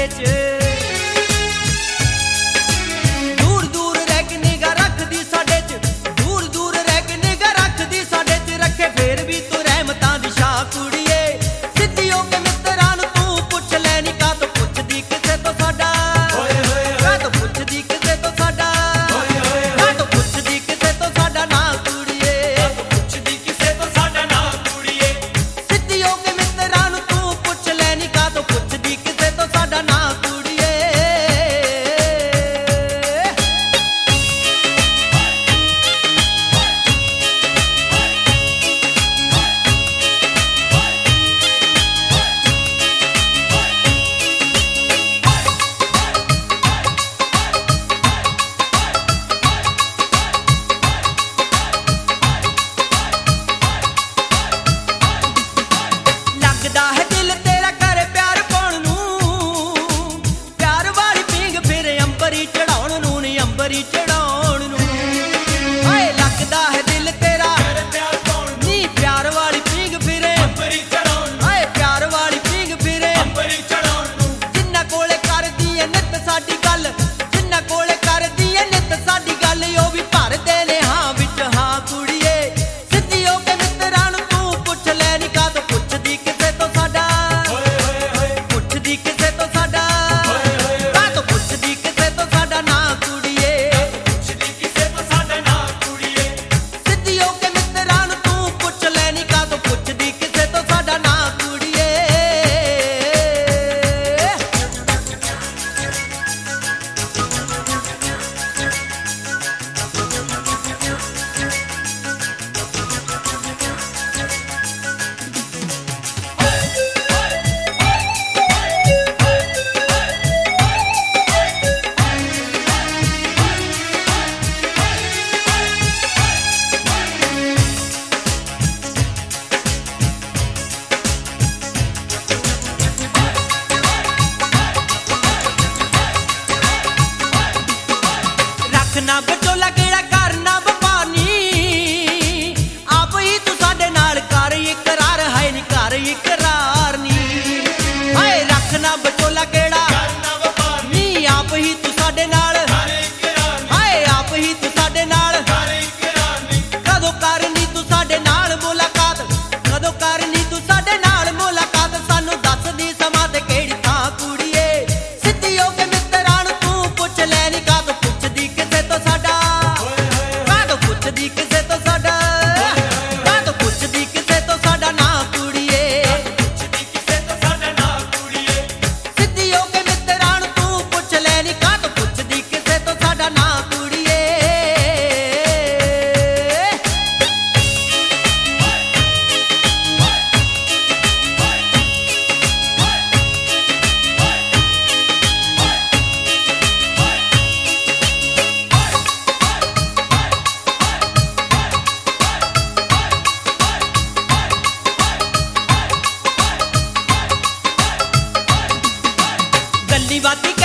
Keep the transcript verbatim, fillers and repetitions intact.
ਸਾਡੇ ਚ ਦੂਰ ਦੂਰ ਰਹਿ ਕੇ ਨਿਗਾ ਰੱਖਦੀ ਸਾਡੇ ਚ ਦੂਰ ਦੂਰ ਰਹਿ ਕੇ ਨਿਗਾ ਰੱਖਦੀ ਸਾਡੇ ਚ ਰੱਖੇ ਫੇਰ ਵੀ ਤੂੰ ਰਹਿਮਤਾਂ ਦੀ ਛਾਂ ਕੁੜੀਏ ਸਿੱਧੀ ਹੋ ਕੇ ਮਿੱਤਰਾਂ ਨੂੰ ਤੂੰ ਪੁੱਛ ਲੈ ਨੀ ਕਾਹ ਤੋਂ ਪੁੱਛਦੀ ਕਿਸੇ ਤੋਂ ਸਾਡਾ ਓਏ ਹੋਏ ਕਾਹ ਤੋਂ ਪੁੱਛਦੀ ਕਿਸੇ ਤੋਂ ਸਾਡਾ ਓਏ ਹੋਏ ਕਾਹ ਤੋਂ ਪੁੱਛਦੀ ਕਿਸੇ ਤੋਂ ਸਾਡਾ ਨਾਂ ਕੁੜੀਏ ਕਾਹ ਤੋਂ ਪੁੱਛਦੀ ਕਿਸੇ ਤੋਂ ਸਾਡਾ ਨਾਂ ਕੁੜੀਏ ਸਿੱਧੀ ਹੋ ਕੇ ਮਿੱਤਰਾਂ ਨੂੰ ਤੂੰ ਪੁੱਛ ਲੈ ਨੀ ਕਾਹ ਤੋਂ ਪੁੱਛਦੀ ਕਿਸੇ ਤੋਂ ਸਾਡਾ ਨਾਂ ਕੁੜੀਏ ਲੱਗਦਾ ਹੈ ਦਿਲ ਤੇਰਾ ਕਰ ਪਿਆਰ ਪਾਉਣ ਨੂੰ ਪਿਆਰ ਵਾਲੀ ਪੀਂਗ ਫਿਰ ਅੰਬਰੀ ਚੜਾਉਣ ਨੂੰ ਨੀ ਅੰਬਰੀ ਚੜਾਉਣ ਨੂੰ ਹਾਏ ਲੱਗਦਾ ਹੈ ਦਿਲ ਤੇਰਾ ਕਰ ਪਿਆਰ ਪਾਉਣ ਨੀ ਪਿਆਰ ਵਾਲੀ ਪੀਂਗ ਫਿਰ ਅੰਬਰੀ ਚੜਾਉਣ ਹਾਏ ਪਿਆਰ ਵਾਲੀ ਪੀਂਗ ਫਿਰ ਅੰਬਰੀ ਚੜਾਉਣ ਨੂੰ ਜਿੰਨਾ ਕੋਲੇ ਕਰਦੀ ਏ ਨਿੱਤ ਸਾਡੀ ਗੱਲ ਜਿੰਨਾ ਕੋਲੇ ਕਰਦੀ ਏ ਨਿੱਤ ਸਾਡੀ ਗੱਲ ਉਹ ਵੀ ਭਰਦੇ ਨੇ ਹਾਂ ਵਿੱਚ ਹਾਂ ਕੁੜੀਏ ਸਿੱਧੀ ਹੋ ਕੇ ਮਿੱਤਰਾਂ ਨੂੰ ਤੂੰ ਪੁੱਛ ਲੈ ਨੀ ਕਾਹ ਤੋਂ ਪੁੱਛਦੀ ਕਿਸੇ ਤੋਂ ਸਾਡਾ ਓਏ ਹੋਏ ਹੋਏ ਪੁੱਛਦੀ ਕਿਸੇ ਤੋਂ ਸਾਡਾ ਓਏ ਹੋਏ ਕਾਹ ਤੋਂ ਪੁੱਛਦੀ ਕਿਸੇ ਤੋਂ ਸਾਡਾ ਨਾਂ ਕੁੜੀਏ ਪੁੱਛਦੀ ਕਿਸੇ ਤੋਂ ਸਾਡਾ ਨਾਂ ਕੁੜੀਏ ਸਿੱਧੀ ਹੋ ਕੇ ਮਿੱਤਰਾਂ ਨੂੰ ਤੂੰ ਪੁੱਛ ਲੈ ਨੀ ਕਾਹ ਤੋਂ ਪੁੱਛਦੀ ਕਿਸੇ ਤੋਂ ਸਾਡਾ ਨਾਂ ਕੁੜੀਏ ਰੱਖਣਾ ਬਚੋਲਾ ਕਿਹੜਾ ਕਰਨਾ ਵਪਾਨੀ ਆਪ ਹੀ ਤੂੰ ਸਾਡੇ ਨਾਲ ਕਰ ਇਕਰਾਰ ਹੈ ਨੀ ਕਰ ਇਕਰਾਰ ਨੀ ਹਾਏ ਰੱਖਣਾ ਬਚੋਲਾ ਕਿਹੜਾ ਕਰਨਾ ਵਪਾਨੀ ਆਪ ਹੀ ਤੂੰ ਸਾਡੇ ਨਾਲ ਕਰ ਇਕਰਾਰ ਹਾਏ ਆਪ ਹੀ ਤੂੰ ਸਾਡੇ ਨਾਲ ਕਰ ਇਕਰਾਰ ਨੀ ਕਦੋਂ ਕਰਨੀ ਤੂੰ ਸਾਡੇ ਨਾਲ ਮੁਲਾਕਾਤ ਕਦੋਂ ਕਰਨੀ ਤੂੰ ਸਾਡੇ ਨਾਲ ਮੁਲਾਕਾਤ ਸਾਨੂੰ ਦੱਸਦੀ ਸਮਾਂ ਤੇ ਕਿਹੜੀ ਥਾਂ ਕੁੜੀਏ ਸਿੱਧੀ ਹੋ ਕੇ ਮਿੱਤਰਾਂ ਨੂੰ ਤੂੰ ਪੁੱਛ ਲੈ ਨੀ ਕਾਹ ਤੋਂ ਪੁੱਛਦੀ ਕਿਸੇ ਤੋਂ ਸਾਡਾ ਕਾਹ ਤੋਂ ਪੁੱਛਦੀ ਕਿਸੇ ਤੋਂ ਸਾਡਾ ਕਾਹ ਤੋਂ ਪੁੱਛਦੀ ਕਿਸੇ ਤੋਂ ਸਾਡਾ ਨਾਂ ਕੁੜੀਏ ਪੁੱਛਦੀ ਕਿਸੇ ਤੋਂ ਸਾਡਾ ਨਾਂ ਕੁੜੀਏ ਸਿੱਧੀ ਹੋ ਕੇ ਮਿੱਤਰਾਂ ਨੂੰ ਤੂੰ ਪੁੱਛ ਲੈ ਨੀ ਕਾਹ ਤੋਂ ਪੁੱਛਦੀ ਕਿਸੇ ਤੋਂ ਸਾਡਾ ਨਾਂ ਕੁੜੀਏ ਗੱਲੀ ਬਾਤੀ